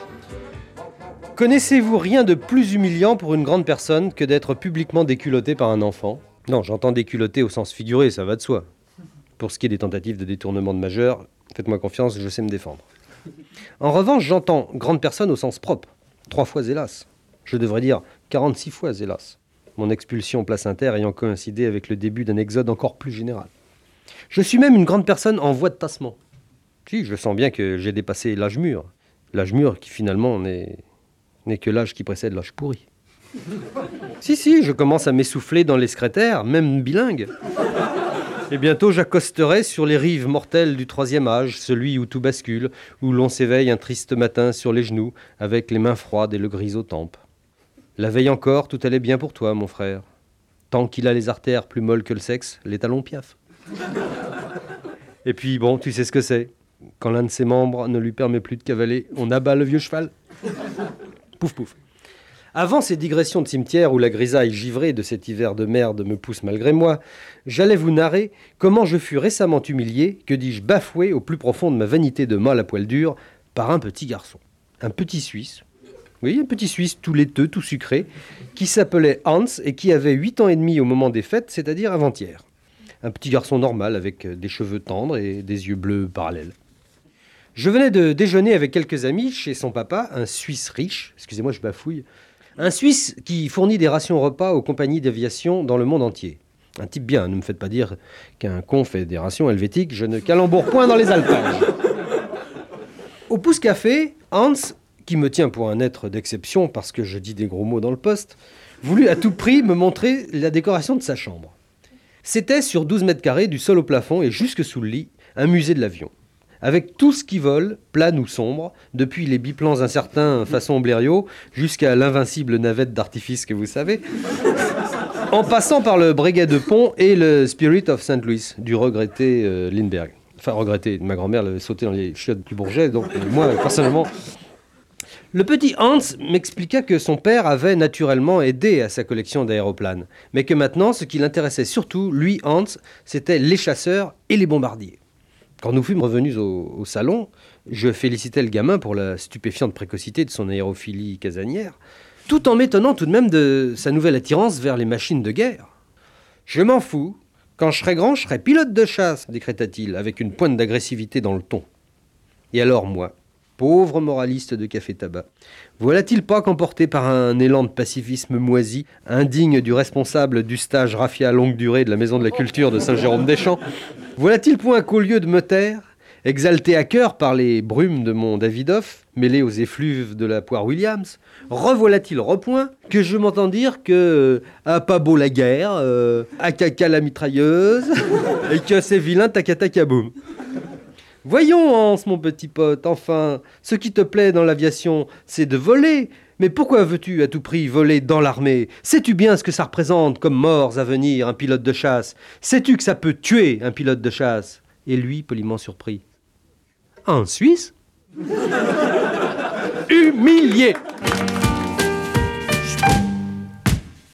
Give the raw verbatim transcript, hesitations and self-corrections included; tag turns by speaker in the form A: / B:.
A: Connaissez-vous rien de plus humiliant pour une grande personne que d'être publiquement déculotté par un enfant ? Non, j'entends déculotté au sens figuré, ça va de soi. Pour ce qui est des tentatives de détournement de majeur, faites-moi confiance, je sais me défendre. En revanche, j'entends grande personne au sens propre. Trois fois hélas. Je devrais dire quarante-six fois hélas. Mon expulsion place inter ayant coïncidé avec le début d'un exode encore plus général. Je suis même une grande personne en voie de tassement. Si, je sens bien que j'ai dépassé l'âge mûr. L'âge mûr qui finalement n'est, n'est que l'âge qui précède l'âge pourri. Si, si, je commence à m'essouffler dans les secrétaires, même bilingue. Et bientôt j'accosterai sur les rives mortelles du troisième âge, celui où tout bascule, où l'on s'éveille un triste matin sur les genoux, avec les mains froides et le gris aux tempes. La veille encore, tout allait bien pour toi, mon frère. Tant qu'il a les artères plus molles que le sexe, les talons piaffent. Et puis bon, tu sais ce que c'est. Quand l'un de ses membres ne lui permet plus de cavaler, on abat le vieux cheval. Pouf pouf. Avant ces digressions de cimetière où la grisaille givrée de cet hiver de merde me pousse malgré moi, j'allais vous narrer comment je fus récemment humilié, que dis-je bafoué au plus profond de ma vanité de mâle à poil dur, par un petit garçon. Un petit Suisse, oui, un petit Suisse tout laiteux, tout sucré, qui s'appelait Hans et qui avait huit ans et demi au moment des fêtes, c'est-à-dire avant-hier. Un petit garçon normal avec des cheveux tendres et des yeux bleus parallèles. Je venais de déjeuner avec quelques amis chez son papa, un Suisse riche, excusez-moi je bafouille, un Suisse qui fournit des rations repas aux compagnies d'aviation dans le monde entier. Un type bien, ne me faites pas dire qu'un con fait des rations helvétiques, je ne calemboure point dans les alpages. Au pouce café, Hans, qui me tient pour un être d'exception parce que je dis des gros mots dans le poste, voulut à tout prix me montrer la décoration de sa chambre. C'était sur douze mètres carrés, du sol au plafond et jusque sous le lit, un musée de l'avion. Avec tout ce qui vole, plane ou sombre, depuis les biplans incertains façon Blériot, jusqu'à l'invincible navette d'artifice que vous savez, en passant par le Breguet de Pont et le Spirit of Saint Louis, du regretté euh, Lindbergh. Enfin, regretté, ma grand-mère l'avait sauté dans les chiottes du Bourget, donc euh, moi, personnellement... Le petit Hans m'expliqua que son père avait naturellement aidé à sa collection d'aéroplanes, mais que maintenant, ce qui l'intéressait surtout, lui, Hans, c'était les chasseurs et les bombardiers. Quand nous fûmes revenus au, au salon, je félicitais le gamin pour la stupéfiante précocité de son aérophilie casanière, tout en m'étonnant tout de même de sa nouvelle attirance vers les machines de guerre. « Je m'en fous. Quand je serai grand, je serai pilote de chasse, décréta-t-il, avec une pointe d'agressivité dans le ton. Et alors moi, pauvre moraliste de café-tabac, voilà-t-il pas qu'emporté par un élan de pacifisme moisi, indigne du responsable du stage raffia longue durée de la Maison de la Culture de Saint-Jérôme-des-Champs, voilà-t-il point qu'au lieu de me taire, exalté à cœur par les brumes de mon Davidoff, mêlé aux effluves de la poire Williams, revoilà-t-il repoint que je m'entends dire que euh, à pas beau la guerre, euh, à caca la mitrailleuse, et que c'est vilain tacatacaboum. Voyons, Hans, mon petit pote, enfin, ce qui te plaît dans l'aviation, c'est de voler. Mais pourquoi veux-tu à tout prix voler dans l'armée ? Sais-tu bien ce que ça représente comme morts à venir, un pilote de chasse ? Sais-tu que ça peut tuer un pilote de chasse ? Et lui, poliment surpris. En Suisse ? Humilié !